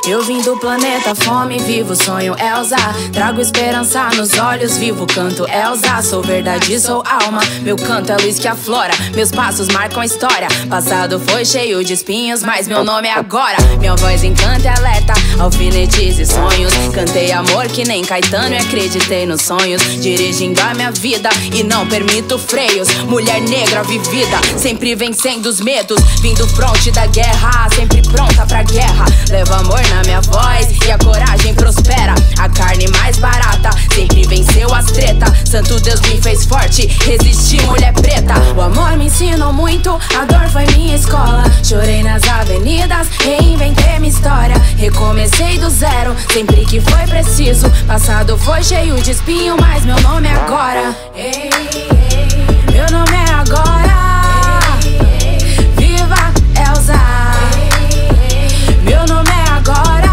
Eu vim do planeta fome, vivo o sonho Elsa. Trago esperança nos olhos, vivo o canto Elsa. Sou verdade, sou alma, meu canto é luz que aflora. Meus passos marcam a história. Passado foi cheio de espinhos, mas meu nome é agora. Minha voz encanta e alerta, alfinetes e sonhos. Cantei amor que nem Caetano e acreditei nos sonhos. Dirigindo a minha vida e não permito freios. Mulher negra vivida, sempre vencendo os medos. Vindo fronte da guerra, sempre pronta pra guerra. Levo amor na minha voz e a coragem prospera. A carne mais barata sempre venceu as treta. Santo Deus me fez forte, resisti, mulher preta. O amor me ensinou muito, a dor foi minha escola. Chorei nas avenidas, reinventei minha história. Recomecei do zero, sempre que foi preciso. Passado foi cheio de espinho, mas meu nome é agora. Ei, ei, meu nome é agora. Viva Elsa. Meu nome é agora.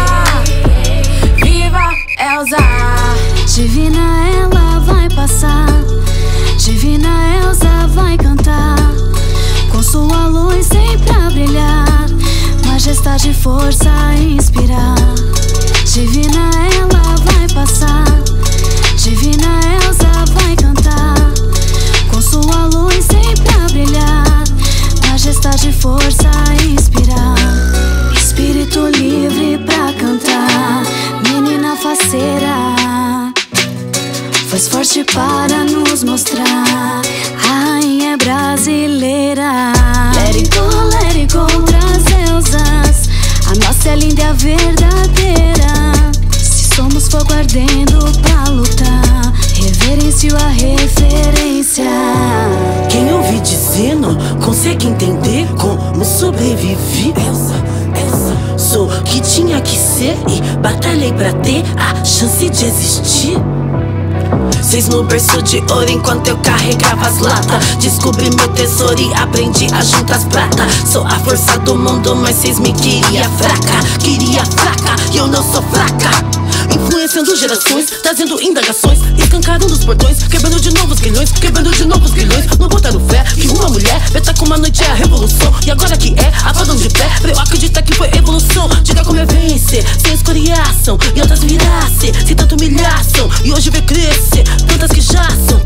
Viva Elsa. Divina ela vai passar, divina Elsa vai cantar, com sua luz sempre a brilhar, majestade e força a inspirar. Divina ela vai passar, divina Elsa vai cantar, com sua luz sempre a brilhar, majestade e força a inspirar. Espírito livre pra cantar, menina faceira, voz forte para nos mostrar, a rainha brasileira. Let it go, traz Elsas, a nossa é linda e a verdadeira. Se somos fogo ardendo pra lutar, reverencio a referência. Quem ouvi dizer não consegue entender como sobrevivi. Elsa, sou o que tinha que ser e batalhei pra ter a chance de existir. Seis no berço de ouro enquanto eu carregava as latas. Descobri meu tesouro e aprendi a juntar as prata. Sou a força do mundo, mas cês me queria fraca. Queria fraca, e eu não sou fraca. Influenciando gerações, trazendo indagações, escancarando os portões, quebrando de novos grilhões, quebrando de novos grilhões. Não botaram fé que uma mulher beta como a noite é a revolução. E agora que é, apagam de pé, pra eu acreditar que foi evolução. Diga como é vencer, sem escoriação e outras virassem, sem tanta humilhação. E hoje vê crescer, tantas que já são.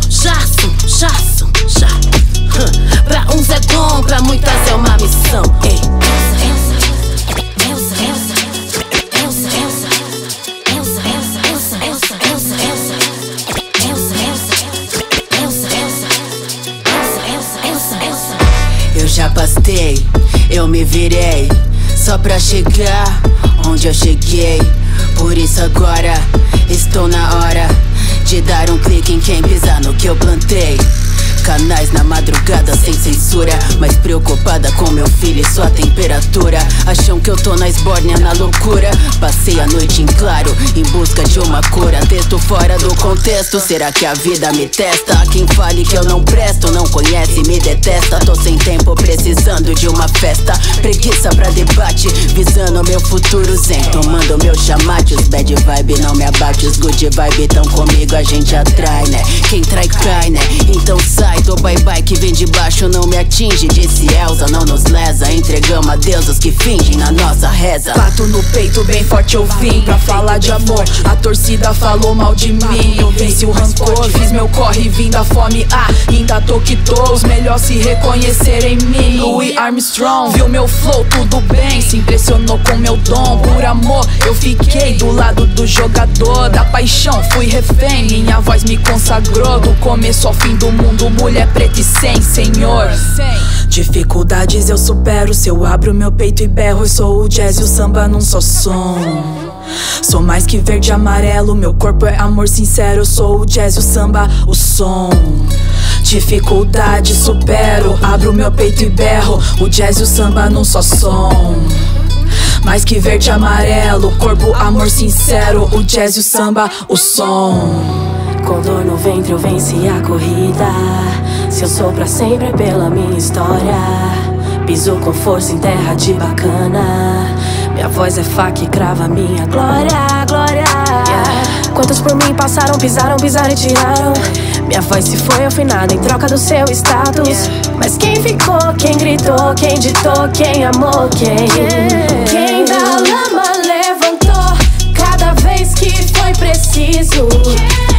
Pra uns é dom, pra muitas é uma missão. Ei. Eu já pastei, eu me virei, só pra chegar onde eu cheguei. Por isso agora estou na hora de dar um clique em quem pisar no que eu plantei. Canais na madrugada sem censura, mas preocupada com meu filho e sua temperatura. Acham que eu tô na esbórnia, na loucura. Passei a noite em claro, em busca de uma cura. Texto fora do contexto, será que a vida me testa? Quem fale que eu não presto, não conhece e me detesta. Tô sem tempo, precisando de uma festa. Preguiça pra debate, visando meu futuro zen. Tomando meu chamate, os bad vibe não me abate. Os good vibe tão comigo, a gente atrai, né? Quem trai cai, né? Então sai do bye-bye que vem de baixo, não me atinge. Disse Elsa, não nos lesa. Entregamos a deuses que fingem na nossa reza. Bato no peito bem forte, eu vim pra falar de amor. A torcida falou mal de mim, eu venci o rancor. Fiz meu corre, vim da fome, ainda tô que tô. Os melhores se reconhecer em mim. Louis Armstrong, viu meu flow, tudo bem. Se impressionou com meu dom, por amor eu fiquei do lado do jogador. Da paixão fui refém, minha voz me consagrou. Do começo ao fim do mundo, mulher preta e sem senhor. Dificuldades eu supero, se eu abro meu peito e berro. Eu sou o jazz e o samba num só som. Sou mais que verde e amarelo, meu corpo é amor sincero. Eu sou o jazz e o samba, o som. Dificuldade supero, abro meu peito e berro. O jazz e o samba num só som. Mais que verde e amarelo, corpo, amor sincero. O jazz e o samba, o som. Com dor no ventre eu venci a corrida. Se eu sou pra sempre é pela minha história. Piso com força em terra de bacana. Minha voz é faca e crava minha glória, glória. Quantos por mim passaram, pisaram e tiraram. Minha voz se foi ao fim nada em troca do seu status. Mas quem ficou, quem gritou, quem ditou, quem amou, quem da lama preciso.